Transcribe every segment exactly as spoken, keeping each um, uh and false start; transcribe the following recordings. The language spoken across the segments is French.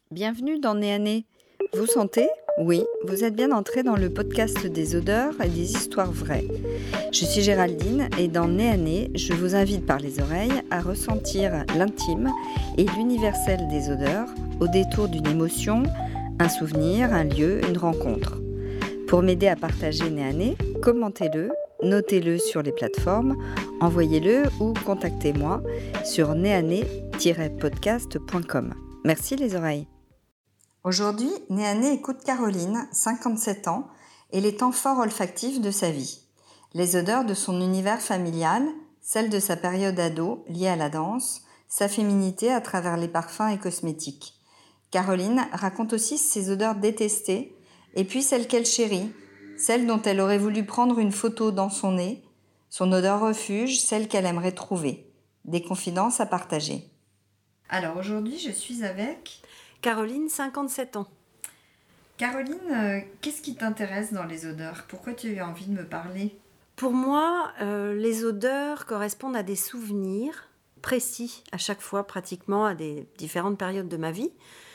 Bienvenue dans Nez à Nez. Vous sentez ? Oui, vous êtes bien entré dans le podcast des odeurs et des histoires vraies. Je suis Géraldine et dans Nez à Nez, je vous invite par les oreilles à ressentir l'intime et l'universel des odeurs au détour d'une émotion, un souvenir, un lieu, une rencontre. Pour m'aider à partager Nez à Nez, commentez-le, notez-le sur les plateformes, envoyez-le ou contactez-moi sur nez à nez tiret podcast point com. Merci les oreilles. Aujourd'hui, Nez à Nez écoute Caroline, cinquante-sept ans, et les temps forts olfactifs de sa vie. Les odeurs de son univers familial, celles de sa période ado liée à la danse, sa féminité à travers les parfums et cosmétiques. Caroline raconte aussi ses odeurs détestées, et puis celles qu'elle chérit, celles dont elle aurait voulu prendre une photo dans son nez, son odeur refuge, celle qu'elle aimerait trouver. Des confidences à partager. Alors aujourd'hui, je suis avec... Caroline, cinquante-sept ans. Caroline, euh, qu'est-ce qui t'intéresse dans les odeurs ? Pourquoi tu as eu envie de me parler ? Pour moi, euh, les odeurs correspondent à des souvenirs précis, à chaque fois pratiquement, à des différentes périodes de ma vie.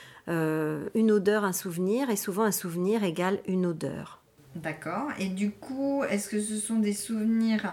Euh, une odeur, un souvenir, et souvent un souvenir égale une odeur. D'accord. Et du coup, est-ce que ce sont des souvenirs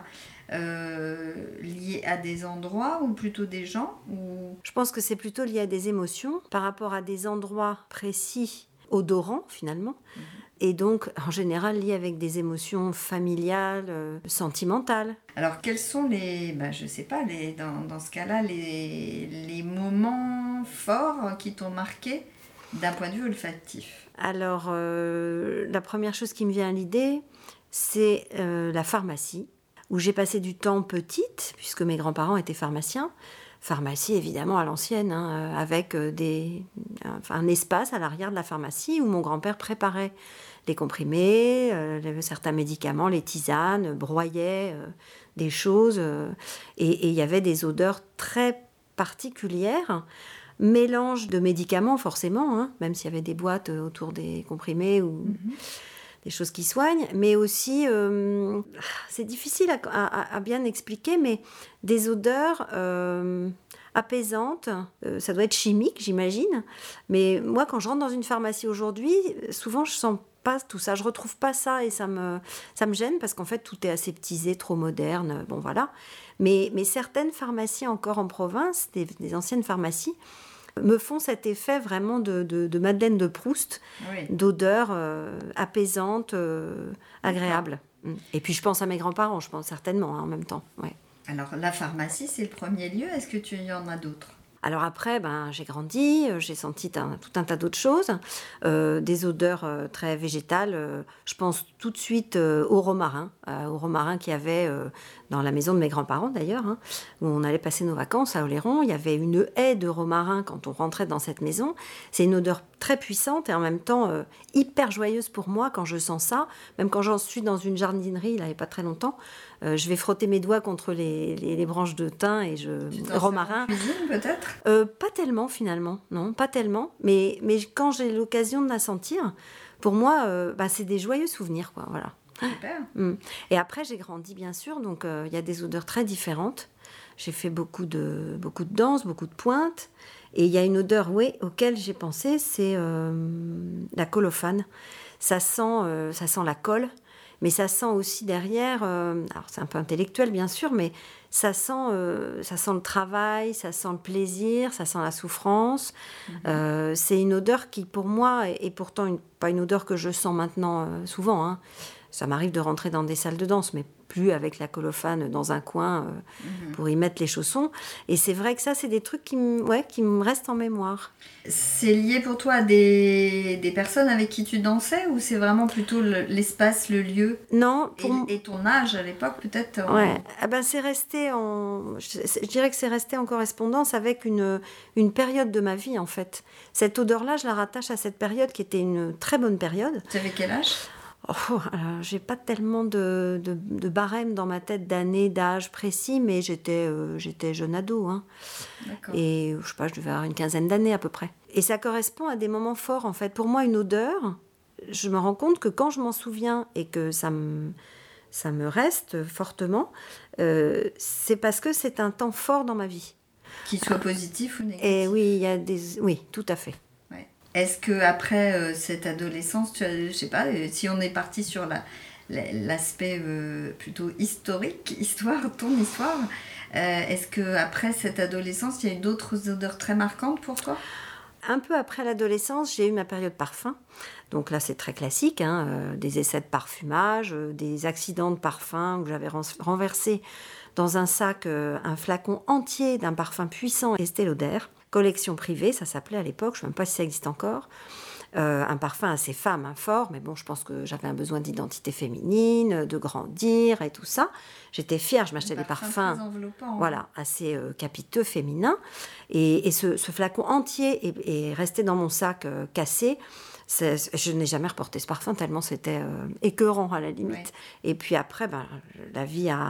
euh, liés à des endroits ou plutôt des gens ou... Je pense que c'est plutôt lié à des émotions par rapport à des endroits précis, odorants finalement, mmh. Et donc en général liés avec des émotions familiales, euh, sentimentales. Alors quels sont les, ben, je sais pas, les, dans, dans ce cas-là, les, les moments forts qui t'ont marqué d'un point de vue olfactif ? Alors euh, la première chose qui me vient à l'idée, c'est euh, la pharmacie, où j'ai passé du temps petite, puisque mes grands-parents étaient pharmaciens. Pharmacie, évidemment, à l'ancienne, hein, avec des, un, un espace à l'arrière de la pharmacie où mon grand-père préparait les comprimés, euh, certains médicaments, les tisanes, broyait euh, des choses. Euh, et il y avait des odeurs très particulières, mélange de médicaments, forcément, hein, même s'il y avait des boîtes autour des comprimés ou... Mm-hmm. Des choses qui soignent, mais aussi, euh, c'est difficile à, à, à bien expliquer, mais des odeurs euh, apaisantes, euh, ça doit être chimique, j'imagine, mais moi, quand je rentre dans une pharmacie aujourd'hui, souvent, je sens pas tout ça, je retrouve pas ça, et ça me, ça me gêne, parce qu'en fait, tout est aseptisé, trop moderne, bon, voilà. Mais, mais certaines pharmacies, encore en province, des, des anciennes pharmacies, me font cet effet vraiment de, de, de Madeleine de Proust, oui. D'odeur euh, apaisante, euh, agréable. D'accord. Et puis je pense à mes grands-parents, je pense certainement hein, en même temps. Ouais. Alors la pharmacie, c'est le premier lieu, est-ce que tu y en as d'autres ? Alors après, ben, j'ai grandi, j'ai senti un, tout un tas d'autres choses, euh, des odeurs euh, très végétales. Euh, je pense tout de suite euh, au romarin, euh, au romarin qu'il y avait euh, dans la maison de mes grands-parents d'ailleurs, hein, où on allait passer nos vacances à Oléron. Il y avait une haie de romarin quand on rentrait dans cette maison. C'est une odeur très puissante et en même temps euh, hyper joyeuse pour moi quand je sens ça. Même quand j'en suis dans une jardinerie, il n'y avait pas très longtemps, euh, je vais frotter mes doigts contre les, les, les branches de thym et je... Tu t'en romarin. En cuisine peut-être ? Euh, pas tellement finalement, non, pas tellement. Mais, mais quand j'ai l'occasion de la sentir, pour moi, euh, bah, c'est des joyeux souvenirs, quoi, voilà. Super. Et après, j'ai grandi, bien sûr, donc il euh, y a des odeurs très différentes. J'ai fait beaucoup de, beaucoup de danse, beaucoup de pointes. Et il y a une odeur, oui, auquel j'ai pensé, c'est euh, la colophane. Ça sent, euh, ça sent la colle, mais ça sent aussi derrière, euh, alors c'est un peu intellectuel, bien sûr, mais ça sent, euh, ça sent le travail, ça sent le plaisir, ça sent la souffrance. Mmh. Euh, c'est une odeur qui, pour moi, est, est pourtant une, pas une odeur que je sens maintenant euh, souvent, hein. Ça m'arrive de rentrer dans des salles de danse, mais plus avec la colophane dans un coin euh, mmh. pour y mettre les chaussons. Et c'est vrai que ça, c'est des trucs qui, m- ouais, qui me restent en mémoire. C'est lié pour toi à des, des personnes avec qui tu dansais ou c'est vraiment plutôt le, l'espace, le lieu ? Non. Pour... Et, et ton âge à l'époque peut-être en... Ouais. Ah ben, c'est resté en... Je, je dirais que c'est resté en correspondance avec une, une période de ma vie, en fait. Cette odeur-là, je la rattache à cette période qui était une très bonne période. Tu avais quel âge ? Oh, alors, j'ai pas tellement de, de, de barème dans ma tête d'années, d'âge précis, mais j'étais, euh, j'étais jeune ado. Hein. D'accord. Et je sais pas, je devais avoir une quinzaine d'années à peu près. Et ça correspond à des moments forts, en fait. Pour moi, une odeur, je me rends compte que quand je m'en souviens et que ça me, ça me reste fortement, euh, c'est parce que c'est un temps fort dans ma vie. Qu'il soit positif ou négatif. Et oui, il y a des... oui, tout à fait. Est-ce que après euh, cette adolescence, tu as, je sais pas, euh, si on est parti sur la, la- l'aspect euh, plutôt historique, histoire, ton histoire, euh, est-ce que après cette adolescence, il y a eu d'autres odeurs très marquantes pour toi? Un peu après l'adolescence, j'ai eu ma période parfum. Donc là, c'est très classique, hein, euh, des essais de parfumage, euh, des accidents de parfum où j'avais ren- renversé dans un sac euh, un flacon entier d'un parfum puissant Estée Lauder, collection privée, ça s'appelait à l'époque, je ne sais même pas si ça existe encore. Euh, un parfum assez femme, hein, fort, mais bon, je pense que j'avais un besoin d'identité féminine, de grandir et tout ça. J'étais fière, je m'achetais Un des parfum parfums, très enveloppant. voilà, assez euh, capiteux, féminins. Et, et ce, ce flacon entier est, est resté dans mon sac euh, cassé. C'est- je n'ai jamais reporté ce parfum tellement c'était euh, écœurant à la limite. Ouais. Et puis après, ben, la vie a,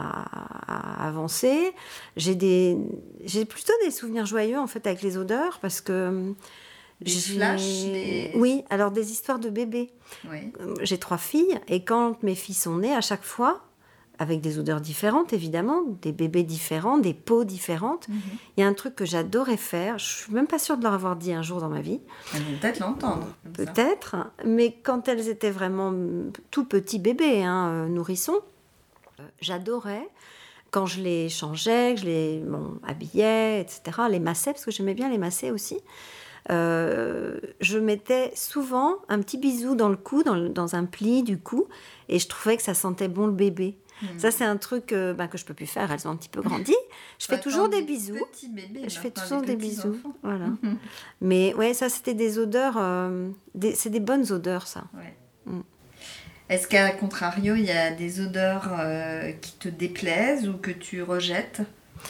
a avancé. J'ai, des, j'ai plutôt des souvenirs joyeux en fait avec les odeurs parce que Des j'ai- flashs, des... Oui, alors des histoires de bébés. Oui. Euh, J'ai trois filles et quand mes filles sont nées, à chaque fois, avec des odeurs différentes évidemment, des bébés différents, des peaux différentes, Mhm. il y a un truc que j'adorais faire. Je suis même pas sûre de leur avoir dit un jour dans ma vie. Elles vont peut-être l'entendre. comme ça. Peut-être, mais quand elles étaient vraiment mm, tout petits bébés, hein, euh, nourrissons, euh, j'adorais quand je les changeais, que je les bon, habillais, et cetera, les massais, parce que j'aimais bien les masser aussi. Euh, je mettais souvent un petit bisou dans le cou, dans, le- dans un pli du cou, et je trouvais que ça sentait bon le bébé. Mhm. Ça, c'est un truc euh, ben, que je peux plus faire, elles ont un petit peu grandi. Je fais Bah, toujours quand des bisous. petits bébés, Je fais maintenant, toujours des des petits bisous. enfants. Voilà. Mhm. Mais ouais, ça, c'était des odeurs. euh, des- c'est des bonnes odeurs, ça. Ouais. Mm. Est-ce qu'à contrario, il y a des odeurs euh, qui te déplaisent ou que tu rejettes?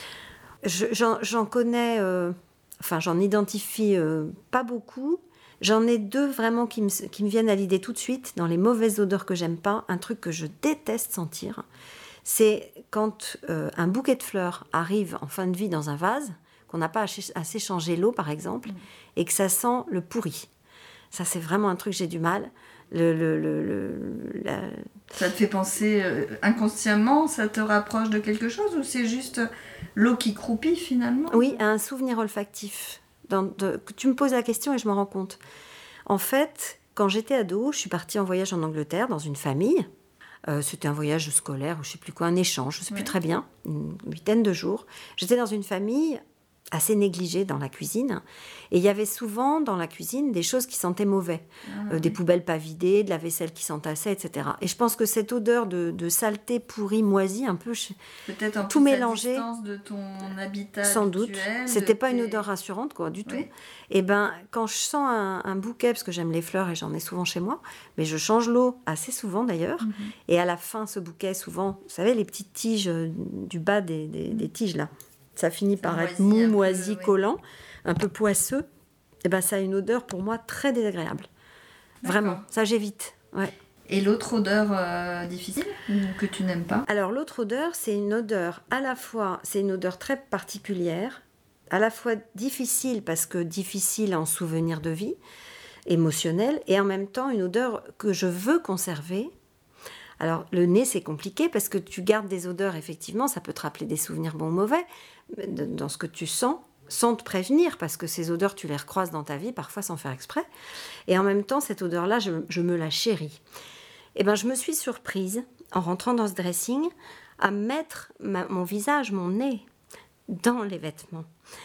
Je- j'en, j'en connais, euh, enfin, j'en identifie euh, pas beaucoup. J'en ai deux vraiment qui me, qui me viennent à l'idée tout de suite, dans les mauvaises odeurs que j'aime pas. Un truc que je déteste sentir, c'est quand euh, un bouquet de fleurs arrive en fin de vie dans un vase, qu'on n'a pas assez, assez changé l'eau, par exemple, et que ça sent le pourri. Ça, c'est vraiment un truc que j'ai du mal. Le, le, le, le- la- Ça te fait penser euh, inconsciemment, ça te rapproche de quelque chose ou c'est juste l'eau qui croupit finalement? Oui, un souvenir olfactif. Dans- de- tu me poses la question et je m'en rends compte. En fait, quand j'étais ado, je suis partie en voyage en Angleterre dans une famille. Euh, c'était un voyage scolaire, ou je sais plus quoi, un échange, je sais plus Ouais. très bien, une huitaine de jours. J'étais dans une famille assez négligée dans la cuisine. Et il y avait souvent dans la cuisine des choses qui sentaient mauvais. Ah, Euh, des oui. poubelles pas vidées, de la vaisselle qui s'entassait, et cetera. Et je pense que cette odeur de, de saleté pourrie, moisie, un peu, je- Peut-être en tout plus mélangé. à distance de ton habitat sans doute, habituel, c'était de pas une tes- odeur rassurante, quoi, du tout. Oui. Et ben, quand je sens un, un bouquet, parce que j'aime les fleurs et j'en ai souvent chez moi, mais je change l'eau assez souvent d'ailleurs. Mhm. Et à la fin, ce bouquet, souvent, vous savez, les petites tiges euh, du bas des, des- des tiges là, ça finit Ça par être moisit mou, un peu, moisi, oui. collant, un peu poisseux. Et ben, ça a une odeur pour moi très désagréable. Vraiment, D'accord. ça j'évite. Ouais. Et l'autre odeur euh, difficile ou que tu n'aimes pas? Alors l'autre odeur, c'est une odeur à la fois, c'est une odeur très particulière, à la fois difficile parce que difficile en souvenir de vie, émotionnelle, et en même temps une odeur que je veux conserver. Alors le nez, c'est compliqué parce que tu gardes des odeurs, effectivement, ça peut te rappeler des souvenirs bons ou mauvais, de- dans ce que tu sens, sans te prévenir, parce que ces odeurs, tu les recroises dans ta vie, parfois sans faire exprès. Et en même temps, cette odeur-là, je, je me la chéris. Et ben, je me suis surprise, en rentrant dans ce dressing, à mettre ma- mon visage, mon nez, dans les vêtements.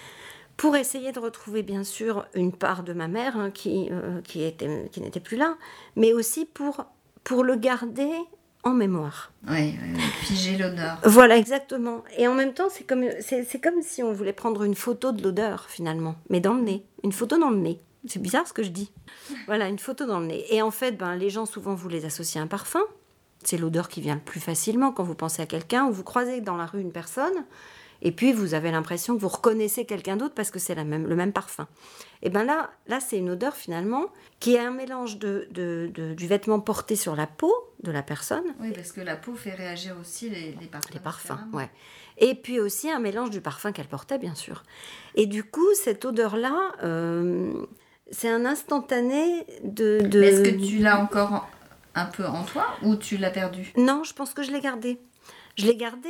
Pour essayer de retrouver, bien sûr, une part de ma mère hein, qui, euh, qui, était, qui n'était plus là, mais aussi pour, pour le garder en mémoire. Oui, oui, oui, figer l'odeur. Voilà, exactement. Et en même temps, c'est comme, c'est, c'est comme si on voulait prendre une photo de l'odeur, finalement, mais dans le nez. Une photo dans le nez. C'est bizarre ce que je dis. Voilà, une photo dans le nez. Et en fait, ben, les gens, souvent, vous les associez à un parfum. C'est l'odeur qui vient le plus facilement quand vous pensez à quelqu'un ou vous croisez dans la rue une personne et puis vous avez l'impression que vous reconnaissez quelqu'un d'autre parce que c'est la même, le même parfum. Et bien là, là, c'est une odeur, finalement, qui est un mélange de, de, de- du vêtement porté sur la peau de la personne, Oui, parce que la peau fait réagir aussi les, les parfums. les parfums, différemment. ouais. Et puis aussi un mélange du parfum qu'elle portait, bien sûr. Et du coup, cette odeur-là, euh, c'est un instantané de... de... Mais est-ce que tu l'as encore en- un peu en toi ou tu l'as perdu? Non, je pense que je l'ai gardée. Je l'ai gardé,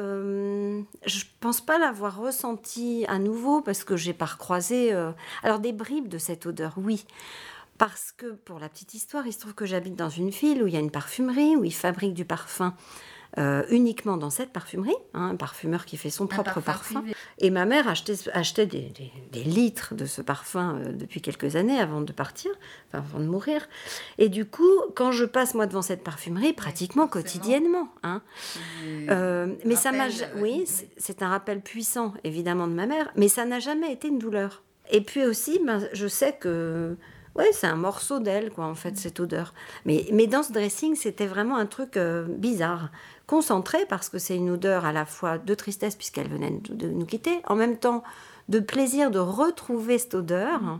euh, je pense pas l'avoir ressenti à nouveau parce que j'ai pas recroisé. Euh... Alors des bribes de cette odeur, oui. Parce que pour la petite histoire, il se trouve que j'habite dans une ville où il y a une parfumerie, où ils fabriquent du parfum euh, uniquement dans cette parfumerie, hein, un parfumeur qui fait son propre parfum. parfum. Et ma mère achetait, achetait des, des, des litres de ce parfum euh, depuis quelques années avant de partir, enfin avant de mourir. Et du coup, quand je passe moi devant cette parfumerie, pratiquement oui, quotidiennement. Hein, euh, mais ça m'a, oui, c'est, c'est un rappel puissant évidemment de ma mère, mais ça n'a jamais été une douleur. Et puis aussi, ben, je sais que ouais, c'est un morceau d'elle, quoi, en fait, cette odeur. Mais, mais dans ce dressing, c'était vraiment un truc euh, bizarre, concentré, parce que c'est une odeur à la fois de tristesse, puisqu'elle venait de, de nous quitter, en même temps de plaisir de retrouver cette odeur. Mm-hmm.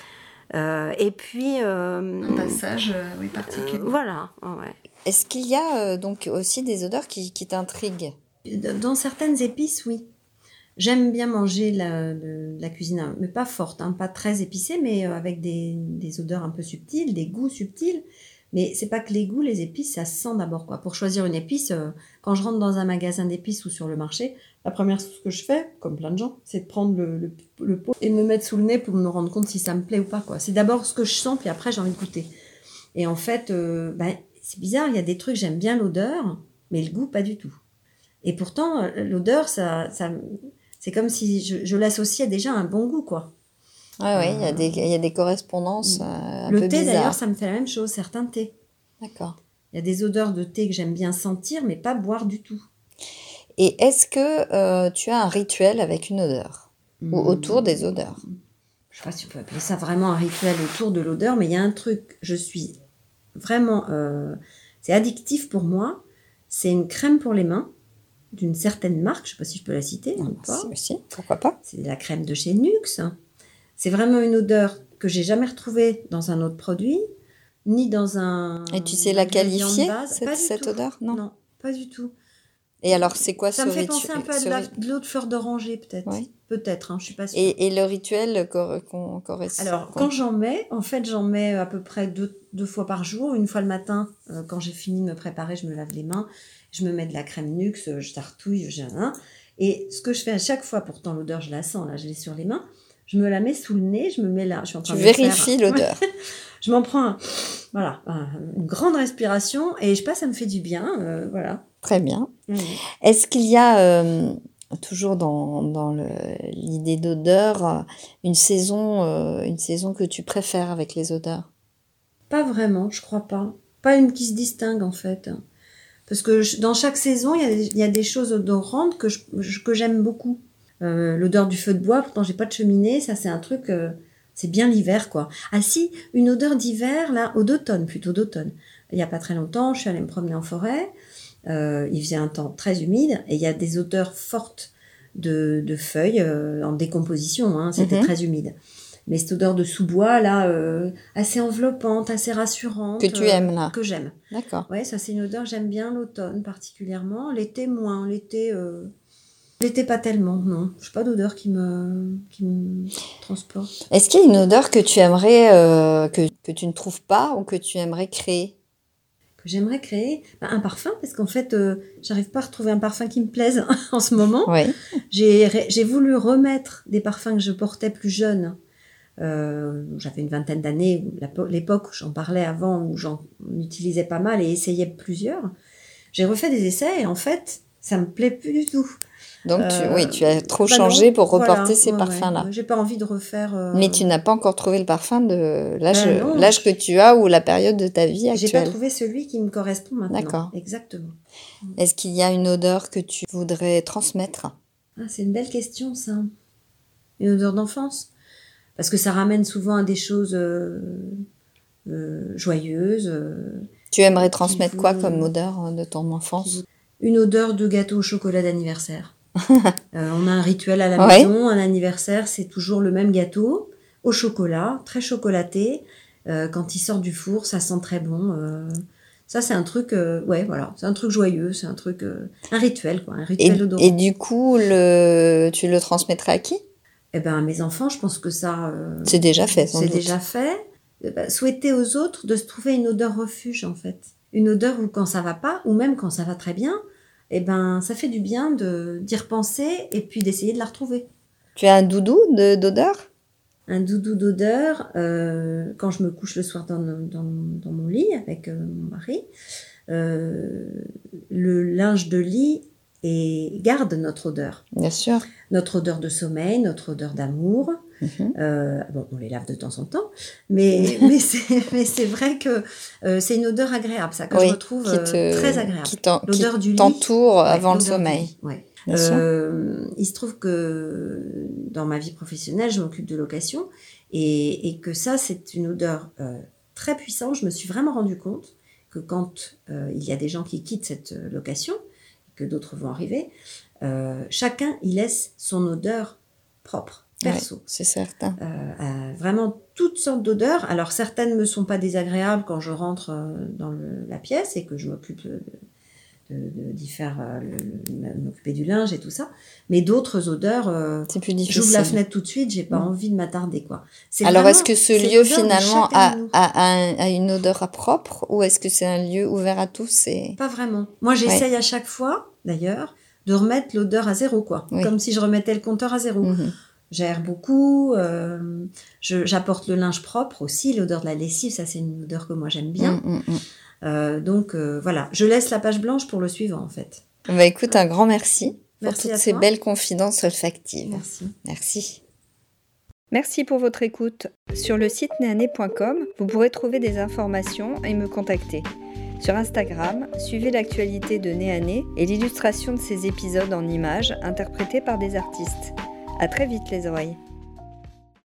Euh, et puis... Euh, un passage, euh, oui, particulier. Euh, voilà, ouais. Est-ce qu'il y a euh, donc aussi des odeurs qui, qui t'intriguent ? Dans certaines épices, oui. J'aime bien manger la, la, la cuisine, mais pas forte, hein, pas très épicée, mais avec des, des odeurs un peu subtiles, des goûts subtils. Mais c'est pas que les goûts, les épices, ça se sent d'abord, quoi. Pour choisir une épice, euh, quand je rentre dans un magasin d'épices ou sur le marché, la première chose que je fais, comme plein de gens, c'est de prendre le, le, le pot et de me mettre sous le nez pour me rendre compte si ça me plaît ou pas, quoi. C'est d'abord ce que je sens, puis après j'ai envie de goûter. Et en fait, euh, bah, c'est bizarre, il y a des trucs, j'aime bien l'odeur, mais le goût, pas du tout. Et pourtant, l'odeur, ça... ça c'est comme si je, je l'associais déjà à un bon goût, quoi. Oui, oui, il y a des, il y a des correspondances euh, un le peu thé, bizarres. D'ailleurs, ça me fait la même chose, certains thés. D'accord. Il y a des odeurs de thé que j'aime bien sentir, mais pas boire du tout. Et est-ce que euh, tu as un rituel avec une odeur mmh. ou autour des odeurs ? Je ne sais pas si on peut appeler ça vraiment un rituel autour de l'odeur, mais il y a un truc, je suis vraiment... Euh, c'est addictif pour moi. C'est une crème pour les mains d'une certaine marque, je ne sais pas si je peux la citer. Ou pas. Si, si, pourquoi pas. C'est la crème de chez Nuxe. C'est vraiment une odeur que j'ai jamais retrouvée dans un autre produit, ni dans un... Et tu sais la qualifier, cette, cette odeur ? Non. Non, pas du tout. Et alors, c'est quoi ça ce Ça rituel ? me fait penser un peu à de, la, de l'eau de fleur d'oranger, peut-être. Oui. Peut-être, hein, je ne suis pas sûre. Et, et le rituel qu'on correspond. Alors, quand j'en mets, en fait, j'en mets à peu près deux, deux fois par jour. Une fois le matin, euh, quand j'ai fini de me préparer, je me lave les mains. Je me mets de la crème Nuxe, je tartouille, j'ai un. Et ce que je fais à chaque fois, pourtant l'odeur, je la sens, là, je l'ai sur les mains, je me la mets sous le nez, je me mets là. Je suis en train tu de vérifies faire, l'odeur. Je m'en prends un, voilà, un, une grande respiration et je passe, ça me fait du bien. Euh, voilà. Très bien. Mmh. Est-ce qu'il y a, euh, toujours dans, dans le, l'idée d'odeur, une saison, euh, une saison que tu préfères avec les odeurs ? Pas vraiment, je crois pas. Pas une qui se distingue en fait. Parce que je, dans chaque saison, il y a, il y a des choses odorantes que, je, que j'aime beaucoup. Euh, l'odeur du feu de bois, pourtant j'ai pas de cheminée, ça c'est un truc, euh, c'est bien l'hiver quoi. Ah si, une odeur d'hiver, là, ou d'automne, plutôt d'automne. Il y a pas très longtemps, je suis allée me promener en forêt, euh, il faisait un temps très humide, et il y a des odeurs fortes de, de feuilles euh, en décomposition, hein, c'était mm-hmm. très humide. Mais cette odeur de sous-bois, là, euh, assez enveloppante, assez rassurante. Que tu aimes, là. Euh, que j'aime. D'accord. Ouais, ça, c'est une odeur, j'aime bien l'automne particulièrement. L'été, moins. L'été, euh... l'été pas tellement, non. Je n'ai pas d'odeur qui me, qui me transporte. Est-ce qu'il y a une odeur que tu aimerais, euh, que, que tu ne trouves pas ou que tu aimerais créer ? Que j'aimerais créer bah, un parfum, parce qu'en fait, euh, j'arrive pas à retrouver un parfum qui me plaise en ce moment. Oui. J'ai, j'ai voulu remettre des parfums que je portais plus jeune. Euh, j'avais une vingtaine d'années, l'époque où j'en parlais avant, où j'en utilisais pas mal et essayais plusieurs. J'ai refait des essais et en fait, ça me plaît plus du tout. Donc, tu, euh, oui, tu as trop bah changé non, pour reporter voilà, ces ouais, parfums-là. Ouais, j'ai pas envie de refaire... Euh... Mais tu n'as pas encore trouvé le parfum de l'âge, ben non, l'âge que tu as ou la période de ta vie actuelle. J'ai pas trouvé celui qui me correspond maintenant. D'accord. Exactement. Est-ce qu'il y a une odeur que tu voudrais transmettre ? Ah, c'est une belle question, ça. Une odeur d'enfance ? Parce que ça ramène souvent à des choses euh, euh, joyeuses. Euh, tu aimerais transmettre vous... quoi comme odeur de ton enfance ? Une odeur de gâteau au chocolat d'anniversaire. euh, on a un rituel à la ouais. maison, un anniversaire, c'est toujours le même gâteau au chocolat, très chocolaté. Euh, quand il sort du four, ça sent très bon. Euh, ça, c'est un truc, euh, ouais, voilà, c'est un truc joyeux, c'est un truc, euh, un rituel, quoi, un rituel et, odorant. Et du coup, le, tu le transmettrais à qui ? Eh ben, mes enfants, je pense que ça... Euh, c'est déjà fait, sans C'est doute. déjà fait. Eh ben, souhaiter aux autres de se trouver une odeur refuge, en fait. Une odeur où quand ça va pas, ou même quand ça va très bien, eh ben, ça fait du bien de, d'y repenser et puis d'essayer de la retrouver. Tu as un doudou de, d'odeur ? Un doudou d'odeur, euh, quand je me couche le soir dans, dans, dans mon lit avec euh, mon mari, euh, le linge de lit et garde notre odeur. Bien sûr. Notre odeur de sommeil, notre odeur d'amour. Mm-hmm. Euh, bon, on les lave de temps en temps, mais, mais, c'est, mais c'est vrai que euh, c'est une odeur agréable, ça, que oui, je retrouve qui te, euh, très agréable. Qui, t'en, l'odeur qui du lit, t'entoure ouais, avant le sommeil. Ouais. Euh, il se trouve que dans ma vie professionnelle, je m'occupe de location et, et que ça, c'est une odeur euh, très puissante. Je me suis vraiment rendu compte que quand euh, il y a des gens qui quittent cette location, que d'autres vont arriver, euh, chacun y laisse son odeur propre, perso. Ouais, c'est certain. Euh, euh, vraiment toutes sortes d'odeurs. Alors certaines ne me sont pas désagréables quand je rentre euh, dans le, la pièce et que je m'occupe de, de, de, d'y faire, euh, le, m'occuper du linge et tout ça. Mais d'autres odeurs, euh, c'est plus difficile. J'ouvre la fenêtre tout de suite, j'ai pas mmh. envie de m'attarder, quoi. C'est Alors, vraiment, est-ce que ce lieu, finalement, a, a, a, a une odeur propre ou est-ce que c'est un lieu ouvert à tous et... Pas vraiment. Moi, j'essaye ouais. à chaque fois, d'ailleurs, de remettre l'odeur à zéro, quoi. Oui. Comme si je remettais le compteur à zéro. Mmh. J'aère beaucoup, euh, je, j'apporte le linge propre aussi, l'odeur de la lessive, ça, c'est une odeur que moi, j'aime bien. Mmh, mmh. Euh, donc, euh, voilà. Je laisse la page blanche pour le suivant, en fait. Bah, écoute, un grand merci. Merci pour toutes à ces toi. belles confidences olfactives. Merci. Merci. Merci pour votre écoute. Sur le site néané point com, vous pourrez trouver des informations et me contacter. Sur Instagram, suivez l'actualité de Néané et l'illustration de ces épisodes en images interprétées par des artistes. À très vite les oreilles.